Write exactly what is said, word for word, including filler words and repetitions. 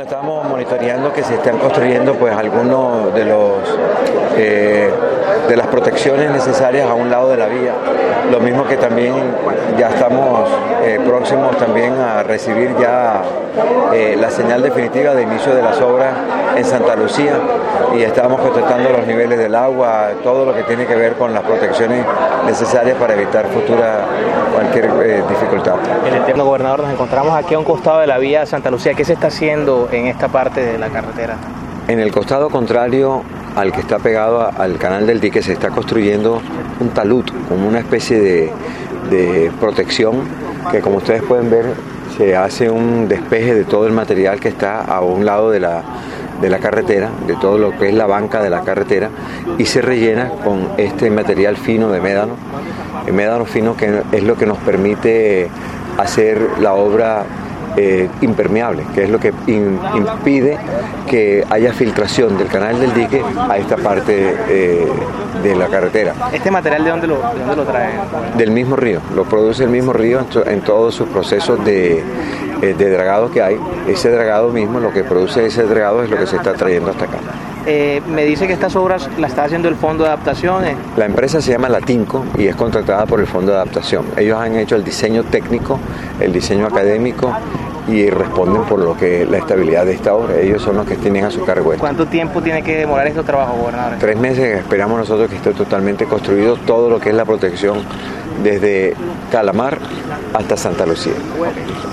Bueno, estamos monitoreando que se están construyendo pues algunos de los eh, de las protecciones necesarias a un lado de la vía, lo mismo que también ya estamos eh, próximos también a recibir ya eh, la señal definitiva de inicio de las obras en Santa Lucía, y estamos constatando los niveles del agua, todo lo que tiene que ver con las protecciones necesarias para evitar futura cualquier eh, dificultad. El eterno gobernador, nos encontramos aquí a un costado de la vía Santa Lucía. ¿Qué se está haciendo en esta parte de la carretera? En el costado contrario al que está pegado al canal del dique se está construyendo un talud, como una especie de, de protección que, como ustedes pueden ver, se hace un despeje de todo el material que está a un lado de la, de la carretera, de todo lo que es la banca de la carretera, y se rellena con este material fino de médano, el médano fino, que es lo que nos permite hacer la obra Eh, impermeable, que es lo que in, impide que haya filtración del canal del dique a esta parte eh, de la carretera. ¿Este material de dónde lo, de dónde lo trae? Del mismo río, lo produce el mismo río en, to, en todos sus procesos de, eh, de dragado que hay. Ese dragado mismo, lo que produce ese dragado es lo que se está trayendo hasta acá. Eh, me dice que estas obras las está haciendo el Fondo de Adaptaciones. La empresa se llama Latinco y es contratada por el Fondo de Adaptación. Ellos han hecho el diseño técnico, el diseño académico, y responden por lo que la estabilidad de esta obra. Ellos son los que tienen a su cargo esto. ¿Cuánto tiempo tiene que demorar estos trabajos, gobernador? Tres meses esperamos nosotros que esté totalmente construido todo lo que es la protección desde Calamar hasta Santa Lucía.